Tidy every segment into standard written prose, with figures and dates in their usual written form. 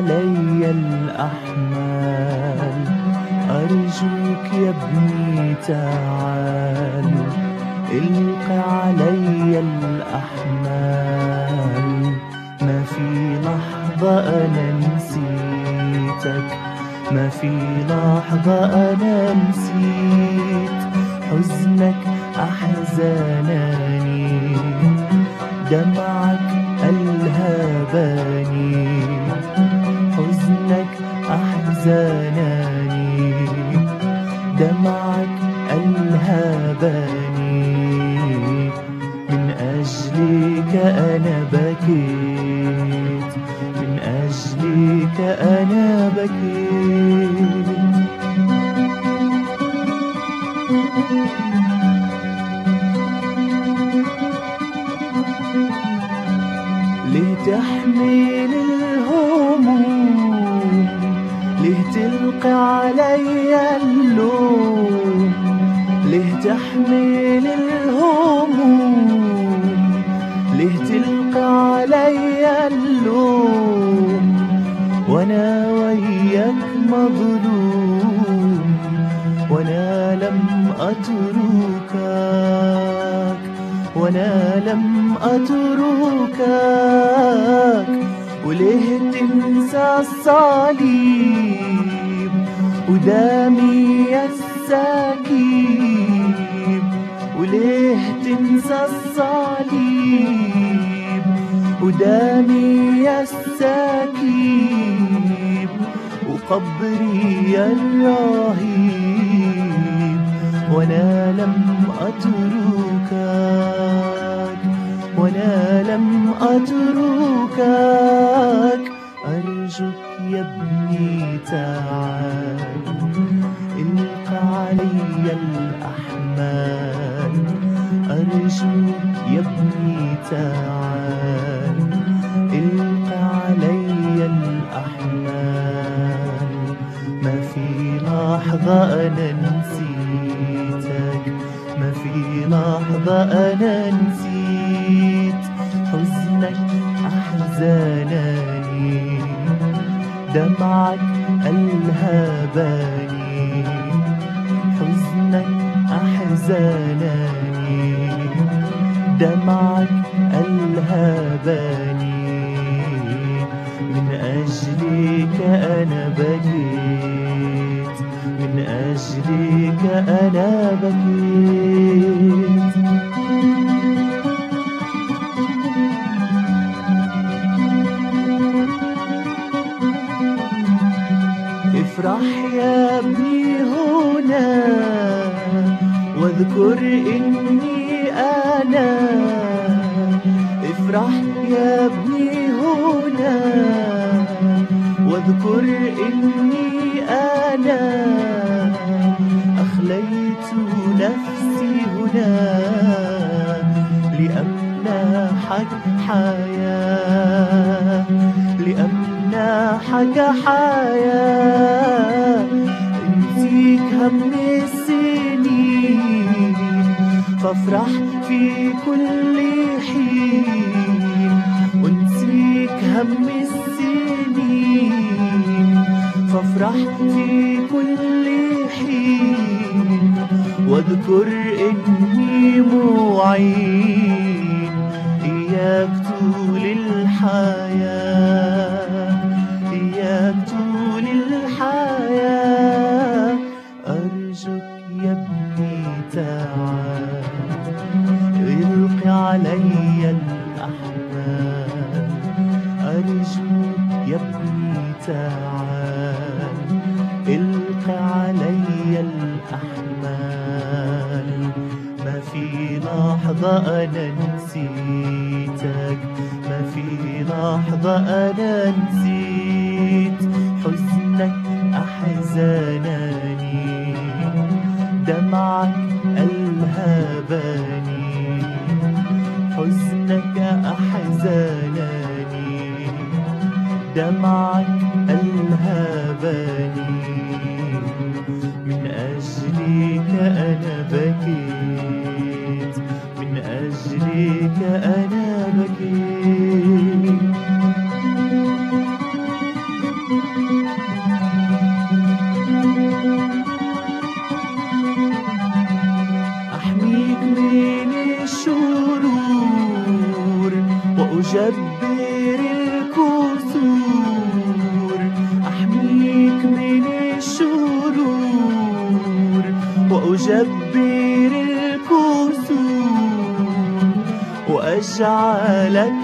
علي الأحمال، أرجوك يا ابني تعال، الق علي الأحمال. ما في لحظة أنا نسيتك، ما في لحظة أنا نسيت حزنك أحزانني، دمعك ألهبني، حزنك أحزانني، دمعك ألهبني. من أجلك أنا بكيت، من أجلك أنا بكيت. ليه تحمل الهموم، ليه تلقي علي اللوم، ليه تحمل الهموم، ليه تلقي علي اللوم، وانا وياك مظلوم، وانا لم أتركك، وانا لم أتركك. وليه تنسى الصليب ودمي السكيب، وليه تنسى الصليب ودمي السكيب، وقبري الرهيب، وانا لم أتركك، وانا لم أتركك. أرجوك يا ابني تعال، الق علي الأحمال، أرجوك يا ابني تعال، الق علي الأحمال. ما في لحظة أنا نسيتك، ما في لحظة أنا نسيت حزنك أحزانني، دمعك ألهبني، حزنك أحزانني، دمعك ألهبني. من أجلك أنا بكيت، من أجلك أنا بكيت. افرح يا ابني هنا واذكر إني أنا، افرح يا ابني هنا واذكر إني أنا، أخليت نفسي هنا لأمنحك حياة، لأمنحك حياة. انسيك هم السنين فافرح في كل حين، وانسيك هم السنين فافرح في كل حين، واذكر إني معين إياك طول الحياة، إياك طول الحياة. أرجوك يا ابني تعال، الق علي الأحمال، أرجوك يا ابني تعال، الق علي الأحمال. ما في لحظة أنا نسيتك، ما في لحظة أنا نسيت حزنك أحزانني، دمعك ألهبني، حزنك أحزانني، دمعك ألهبني. من أجلك أنا بكيت، من أجلك أنا بكيت. أجعلك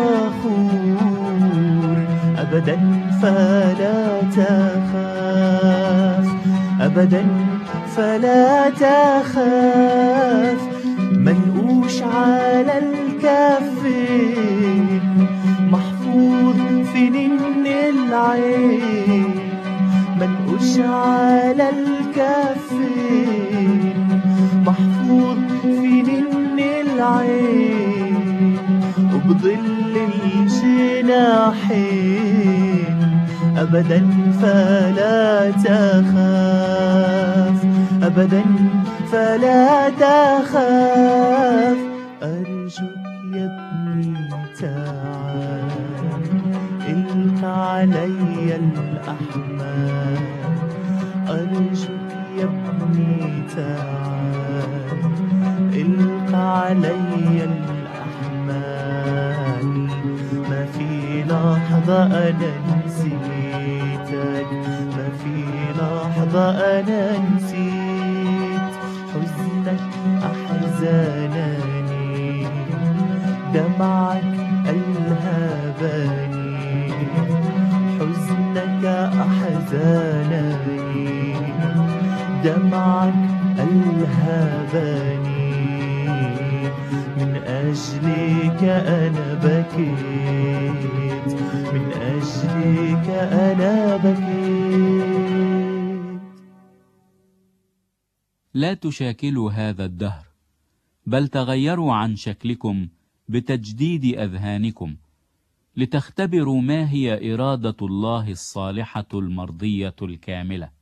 فخور أبدا فلا تخاف أبدا فلا تخاف منقوش على الكفين محفوظ في نن العين منقوش على الكفين محفوظ في نن العين وبظل الجناحين أبدا فلا تخاف أبدا فلا تخاف أرجوك يا ابني تعال إلق علي الأحمال أرجوك يا ابني تعال إلق علي الأحمال ما في لحظة أنا نسيتك ما في لحظة أنا نسيت حزنك أحزانني دمعك ألهبني حزنك أحزانني دمعك ألهبني من أجلك أنا بكيت من أجلك أنا بكيت. لا تشاكلوا هذا الدهر بل تغيروا عن شكلكم بتجديد أذهانكم لتختبروا ما هي إرادة الله الصالحة المرضية الكاملة.